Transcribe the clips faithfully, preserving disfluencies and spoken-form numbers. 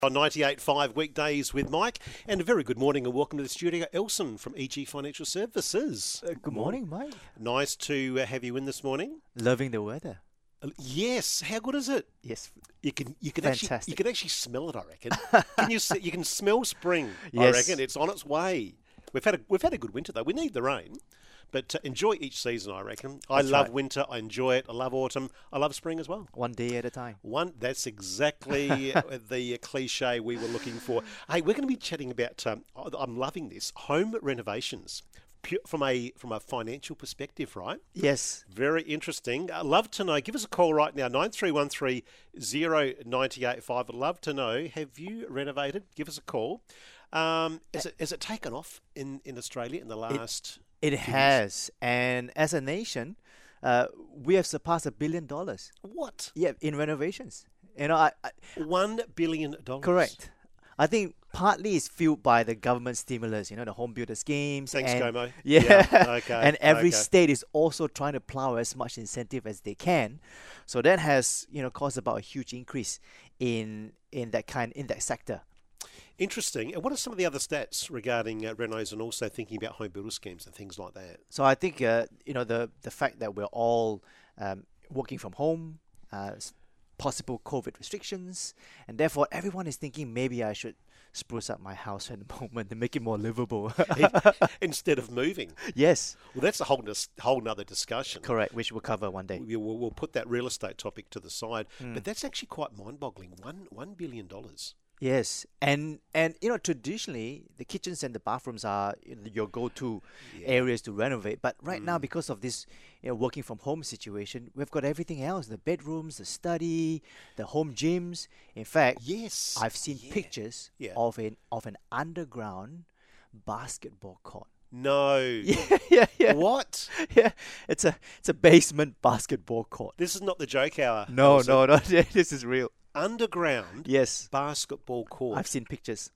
On ninety-eight point five weekdays with Mike, and a very good morning and welcome to the studio, Elson from E G Financial Services. Uh, good morning, Mike. Nice to uh, have you in this morning. Loving the weather. Uh, Yes, how good is it? Yes. You can you can actually Fantastic. you can actually smell it. I reckon. Can you s- you can smell spring? I Yes. reckon it's on its way. We've had a we've had a good winter though. We need the rain, but uh, enjoy each season. I reckon. I That's love right. winter. I enjoy it. I love autumn. I love spring as well. One day at a time. One, that's exactly the cliche we were looking for. Hey, we're going to be chatting about. Um, I'm loving this home renovations pu- from a from a financial perspective, right? Yes. Very interesting. I'd love to know. Give us a call right now, nine three one three zero nine eight five. I'd love to know. Have you renovated? Give us a call. Um, is it has it taken off in, in Australia in the last? It few has. And as a nation, uh, we have surpassed a billion dollars. years? What? Yeah, in renovations. You know, I, I One billion dollars. correct. I think partly it's fueled by the government stimulus, you know, the home builder schemes. Thanks, and, Como. Yeah. Yeah, okay, and every okay. state is also trying to plow as much incentive as they can. So that has, you know, caused about a huge increase in in that kind in that sector. Interesting. And what are some of the other stats regarding uh, renos and also thinking about home builder schemes and things like that? So I think uh, you know the the fact that we're all um, working from home, uh, s- possible COVID restrictions, and therefore everyone is thinking maybe I should spruce up my house at the moment to make it more livable. Instead of moving. Yes, Well, that's a whole dis- whole nother discussion. correct. Which we'll cover one day. We- We'll, we'll put that real estate topic to the side. Hmm. But that's actually quite mind-boggling. One one billion dollars. Yes, and and you know traditionally the kitchens and the bathrooms are you know, your go-to Yeah. areas to renovate. But right now, Mm. because of this you know working from home situation, we've got everything else: the bedrooms, the study, the home gyms. In fact, Yes. I've seen Yeah. pictures Yeah. of an of an underground basketball court. No. Yeah, yeah, yeah, What? yeah. It's a it's a basement basketball court. This is not the joke hour. No, Elsa. no, no. This is real. Underground Yes, basketball court. I've seen pictures.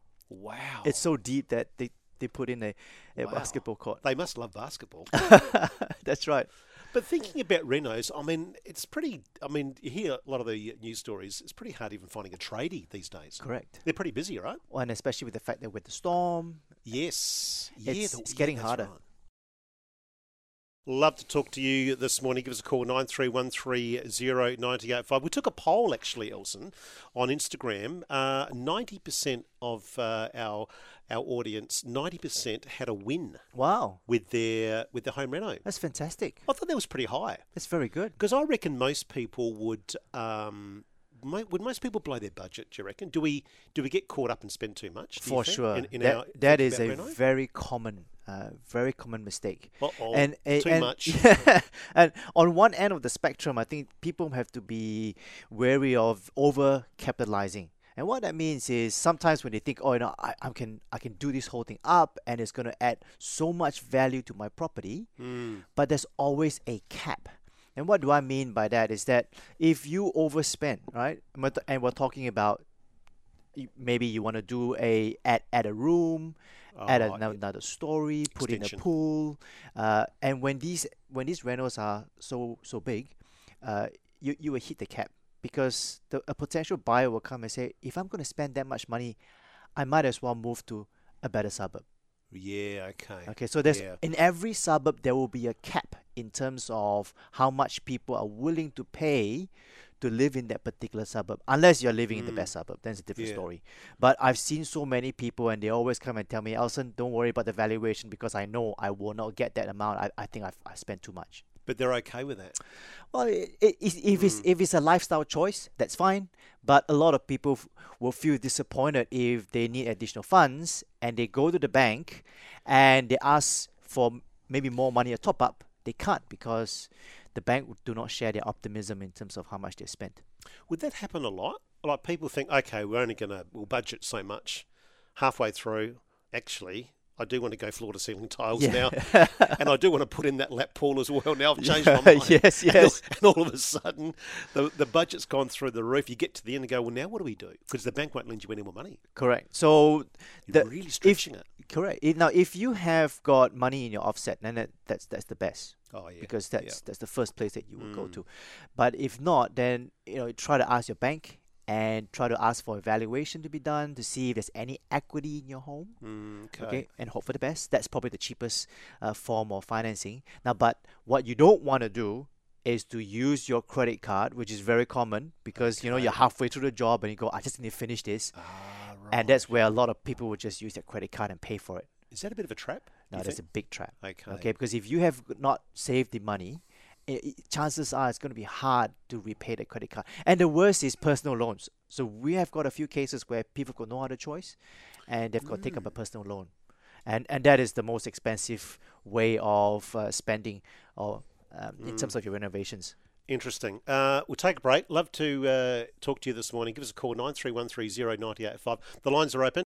Wow. It's so deep that they, they put in a, a Wow. basketball court. They must love basketball. That's right. But thinking about renos, I mean, it's pretty. I mean, you hear a lot of the news stories. It's pretty hard even finding a tradie these days. Correct. They're pretty busy, right? Well, and especially with the fact that with the storm, Yes. Yeah, It's- the- it's yeah, getting that's harder. right. Love to talk to you this morning. Give us a call, nine three one three zero nine eight five. We took a poll, actually, Elson, on Instagram. Uh, ninety percent of uh, our our audience, ninety percent had a win wow, with their with their home reno. that's fantastic. I thought that was pretty high. That's very good. Because I reckon most people would, um, mo- would most people blow their budget? Do you reckon? Do we do we get caught up and spend too much? do you For think, sure. In, in that our that thinking is a about reno? very common, uh, very common mistake. Uh-oh, and a- too and- much. and on one end of the spectrum, I think people have to be wary of over capitalizing. And what that means is sometimes when they think, oh, you know, I, I can I can do this whole thing up and it's going to add so much value to my property, Mm. but there's always a cap. And what do I mean by that is that if you overspend, right? And we're t- And we're talking about y- maybe you want to do a add add a room, add Oh, ano- yeah. another story, put in a Extension. pool, uh, and when these when these rentals are so so big, uh, you you will hit the cap because the a potential buyer will come and say, if I'm going to spend that much money, I might as well move to a better suburb. Yeah, okay. Okay, so there's Yeah. in every suburb there will be a cap in terms of how much people are willing to pay to live in that particular suburb. Unless you're living in the best suburb, then it's a different Yeah. story. But I've seen so many people and they always come and tell me, Elson, don't worry about the valuation because I know I will not get that amount. I, I think I've I spent too much. But they're okay with that. Well, it, it, it's- if it's if it's a lifestyle choice, that's fine. But a lot of people f- will feel disappointed if they need additional funds and they go to the bank and they ask for m- maybe more money a top up. They can't because the bank do not share their optimism in terms of how much they spent. Would that happen a lot? Like people think, okay, we're only going to, we'll budget so much. Halfway through, actually, I do want to go floor to ceiling tiles Yeah. now. And I do want to put in that lap pool as well. Now I've changed my mind. Yes, And all- yes. And all of a sudden, the, the budget's gone through the roof. You get to the end and go, well, now what do we do? Because the bank won't lend you any more money. Correct. So You're the, really if, stretching it. correct. If, now, if you have got money in your offset, then that, that's that's the best. Oh, yeah. Because that's yeah. that's the first place that you will go Mm. to. But if not, then you know try to ask your bank and try to ask for evaluation to be done to see if there's any equity in your home. Mm, okay. Okay, and hope for the best. That's probably the cheapest uh, form of financing. Now, but what you don't want to do is to use your credit card, which is very common because you know you're Okay. halfway through the job and you go, I just need to finish this, Ah, right. and that's where a lot of people would just use their credit card and pay for it. Is that a bit of a trap? Now you that's a think? big trap. Okay. Okay, because if you have not saved the money, i i chances are it's going to be hard to repay the credit card. And the worst is personal loans. So we have got a few cases where people got no other choice, and they've got to take up a personal loan, and and that is the most expensive way of uh, spending, or um, in terms of your renovations. Interesting. Uh, we'll take a break. Love to uh, talk to you this morning. Give us a call, nine three one three zero nine eight five. The lines are open.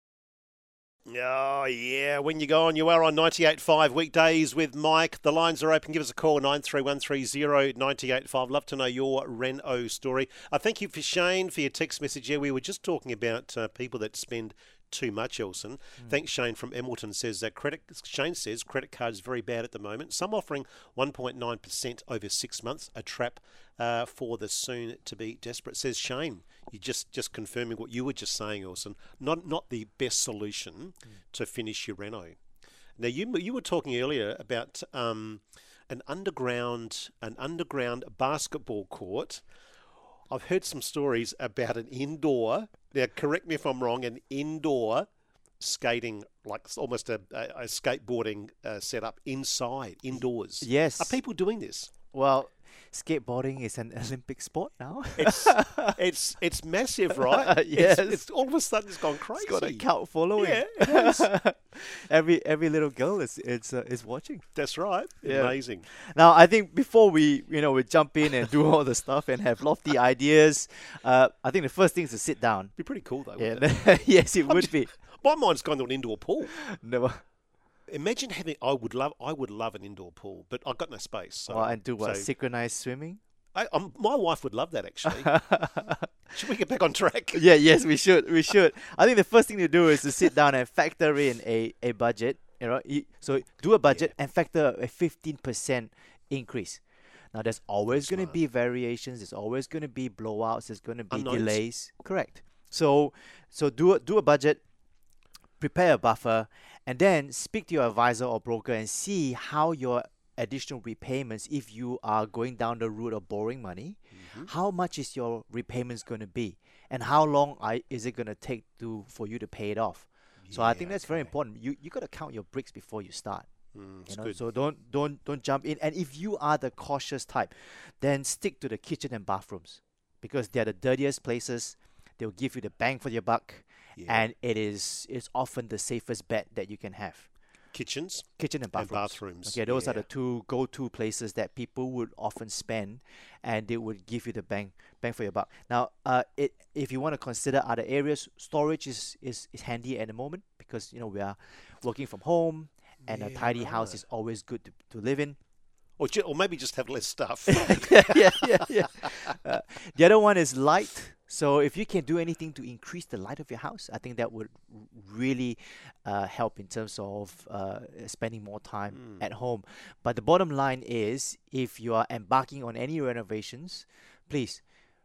Oh, yeah. When you go on, you are on ninety-eight point five weekdays with Mike. The lines are open. Give us a call, nine three one three zero nine eight five. Love to know your Reno story. I thank you for Shane for your text message. Yeah, we were just talking about uh, people that spend too much, Elson. Mm. Thanks, Shane from Emilton says that credit. Shane says credit card is very bad at the moment. Some offering one point nine percent over six months. A trap uh, for the soon to be desperate. Says Shane. You just just confirming what you were just saying, Elson. Not not the best solution mm. to finish your reno. Now you you were talking earlier about um, an underground an underground basketball court. I've heard some stories about an indoor, now correct me if I'm wrong, an indoor skating, like almost a, a, a skateboarding uh, setup inside, indoors. Yes. Are people doing this? Well, skateboarding is an Olympic sport now. It's it's it's massive, right? Yes. It's, it's all of a sudden it's gone crazy. It's got a cult following. Yeah, it is. every every little girl is is uh, is watching. That's right. Yeah. Amazing. Now, I think before we you know we jump in and do all the stuff and have lofty ideas, uh, I think the first thing is to sit down. Be pretty cool though. Yeah. Wouldn't it? Yes, it I'm would just- be. My mind's gone to an indoor pool. No. Imagine having. I would love. I would love an indoor pool, but I've got no space. So, Well, and do what? so- Synchronized swimming? I, um, my wife would love that actually. Should we get back on track? Yeah, yes, we should. We should. I think the first thing to do is to sit down and factor in a, a budget. You know, you- so do a budget and factor a fifteen percent increase. Now, there's always going to Smart. be variations. There's always going to be blowouts. There's going to be Unknowns. delays. Correct. So, so do a, do a budget, prepare a buffer, and then speak to your advisor or broker and see how your additional repayments, if you are going down the route of borrowing money, Mm-hmm. how much is your repayments going to be, and how long I, is it going to take to for you to pay it off? So I think Yeah, that's very okay. important. You you got to count your bricks before you start. Mm, You it's know? good. So don't don't don't jump in. And if you are the cautious type, then stick to the kitchen and bathrooms because they're the dirtiest places. They'll give you the bang for your buck, Yeah. and it is it's often the safest bet that you can have. Kitchens Kitchen and and bathrooms. bathrooms. Okay, those are yeah. the two go-to places that people would often spend, and they would give you the bang bang for your buck. Now, uh, it if you want to consider other areas, storage is, is, is handy at the moment because you know we are working from home, and a Yeah, tidy house right. is always good to, to live in. Or, ju- or maybe just have less stuff. yeah, yeah, yeah, yeah. Uh, the other one is light. So if you can do anything to increase the light of your house, I think that would r- really uh, help in terms of uh, spending more time Mm. at home. But the bottom line is, if you are embarking on any renovations, please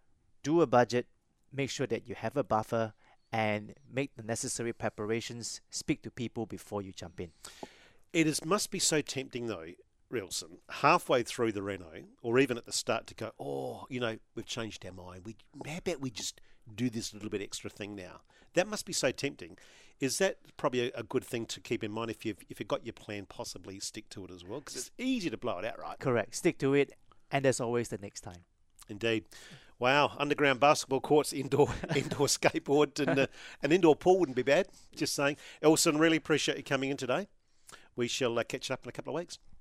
do a budget, make sure that you have a buffer, and make the necessary preparations. Speak to people before you jump in. It is must be so tempting though, Rilson, halfway through the reno, or even at the start, to go, oh, you know, we've changed our mind. We how about we just do this little bit extra thing now? That must be so tempting. Is that probably a, a good thing to keep in mind if you've if you've got your plan? Possibly stick to it as well, because it's easy to blow it out, right? Correct. Stick to it, and there's always the next time. Indeed. Wow, underground basketball courts, indoor indoor skateboard, and uh, an indoor pool wouldn't be bad. Just saying. Elson, really appreciate you coming in today. We shall uh, catch up in a couple of weeks.